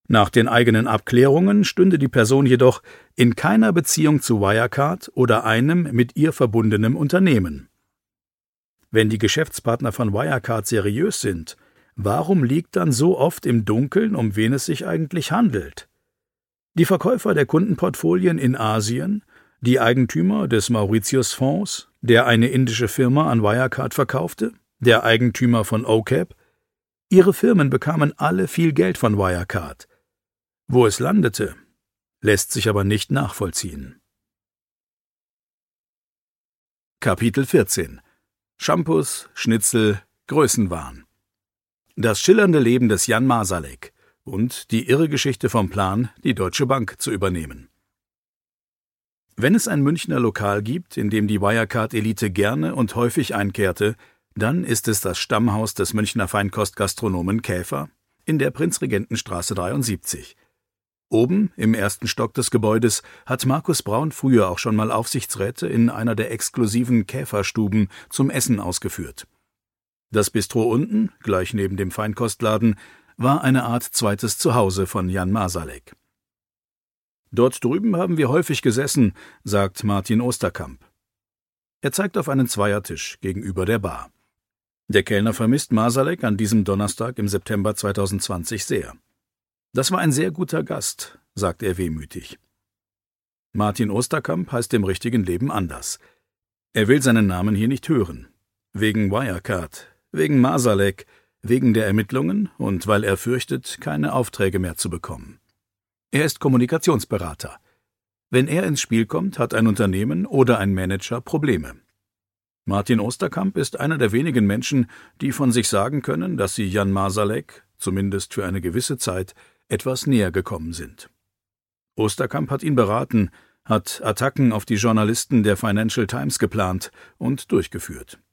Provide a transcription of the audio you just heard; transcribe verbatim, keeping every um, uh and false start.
Nach den eigenen Abklärungen stünde die Person jedoch in keiner Beziehung zu Wirecard oder einem mit ihr verbundenem Unternehmen. Wenn die Geschäftspartner von Wirecard seriös sind, warum liegt dann so oft im Dunkeln, um wen es sich eigentlich handelt? Die Verkäufer der Kundenportfolien in Asien, die Eigentümer des Mauritius-Fonds, der eine indische Firma an Wirecard verkaufte, der Eigentümer von O C A P, ihre Firmen bekamen alle viel Geld von Wirecard. Wo es landete, lässt sich aber nicht nachvollziehen. Kapitel vierzehn. Shampoos, Schnitzel, Größenwahn. Das schillernde Leben des Jan Marsalek und die irre Geschichte vom Plan, die Deutsche Bank zu übernehmen. Wenn es ein Münchner Lokal gibt, in dem die Wirecard-Elite gerne und häufig einkehrte, dann ist es das Stammhaus des Münchner Feinkostgastronomen Käfer in der Prinzregentenstraße dreiundsiebzig. Oben, im ersten Stock des Gebäudes, hat Markus Braun früher auch schon mal Aufsichtsräte in einer der exklusiven Käferstuben zum Essen ausgeführt. Das Bistro unten, gleich neben dem Feinkostladen, war eine Art zweites Zuhause von Jan Marsalek. »Dort drüben haben wir häufig gesessen«, sagt Martin Osterkamp. Er zeigt auf einen Zweiertisch gegenüber der Bar. Der Kellner vermisst Marsalek an diesem Donnerstag im September zweitausendzwanzig sehr. »Das war ein sehr guter Gast«, sagt er wehmütig. Martin Osterkamp heißt im richtigen Leben anders. Er will seinen Namen hier nicht hören. Wegen Wirecard, wegen Marsalek, wegen der Ermittlungen und weil er fürchtet, keine Aufträge mehr zu bekommen. Er ist Kommunikationsberater. Wenn er ins Spiel kommt, hat ein Unternehmen oder ein Manager Probleme. Martin Osterkamp ist einer der wenigen Menschen, die von sich sagen können, dass sie Jan Marsalek, zumindest für eine gewisse Zeit, etwas näher gekommen sind. Osterkamp hat ihn beraten, hat Attacken auf die Journalisten der Financial Times geplant und durchgeführt.